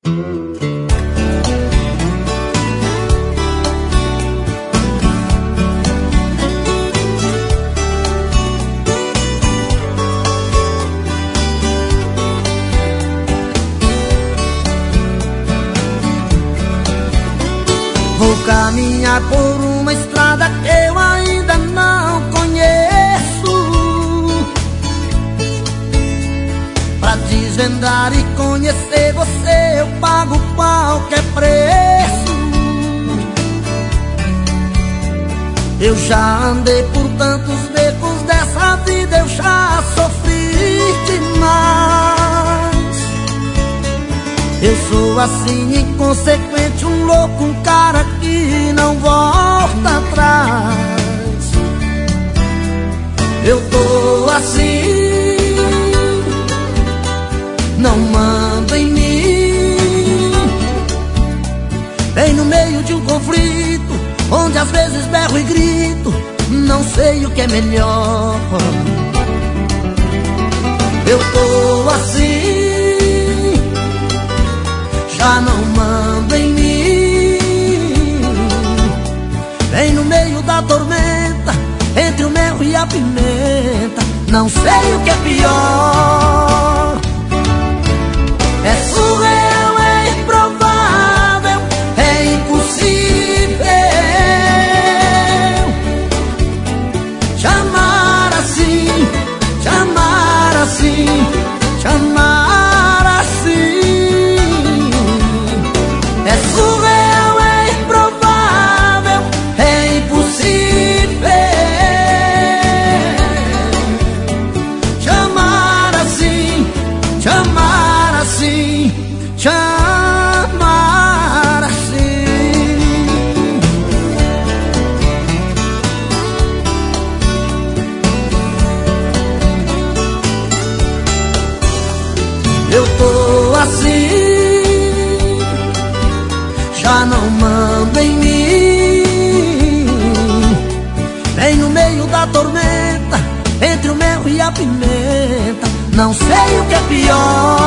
Vou caminhar por uma estrada que eu ainda não conheço, pra desvendar e conhecer você eu pago qualquer preço. Eu já andei por tantos becos dessa vida, eu já sofri demais. Eu sou assim inconsequente, um louco, um cara que não volta atrás. Eu tô assim, não mando em mim. Bem no meio de um conflito, onde às vezes berro e grito, não sei o que é melhor. Eu tô assim, já não mando em mim. Bem no meio da tormenta, entre o mel e a pimenta, não sei o que é pior. É surreal, é improvável, é impossível te amar assim, te amar assim, te amar assim. É surreal, é improvável, é impossível te amar assim, te amar assim, te amar assim. Eu tô assim, já não mando em mim. Bem no meio da tormenta, entre o mel e a pimenta, não sei o que é pior.